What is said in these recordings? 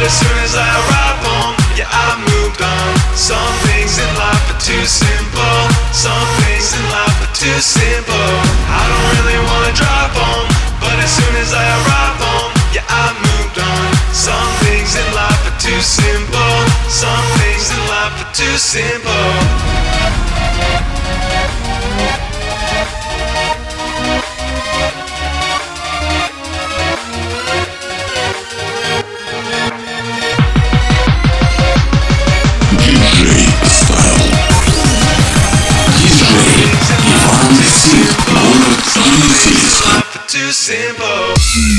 as soon as I arrive home, yeah, I moved on. Some things in life are too simple. Some things in life are too simple. I don't really wanna drive home, but as soon as I arrive home, yeah, I moved on. Some things in life are too simple. Some things in life are too simple. Too simple.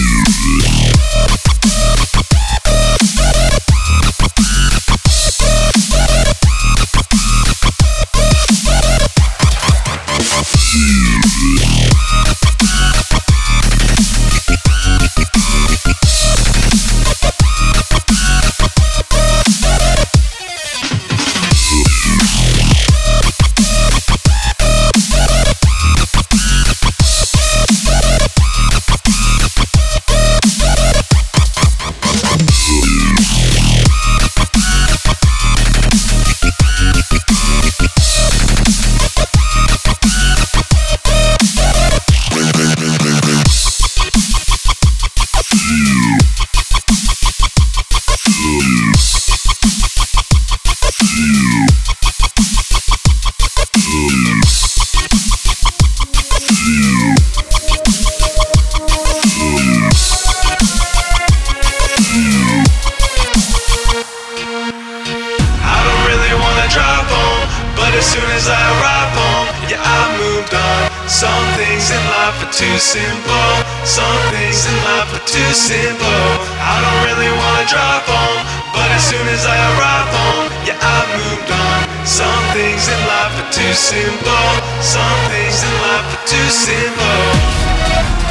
As soon as I arrive home, yeah, I moved on. Some things in life are too simple. Some things in life are too simple. I don't really wanna drive home, but as soon as I arrive home, yeah, I moved on. Some things in life are too simple. Some things in life are too simple.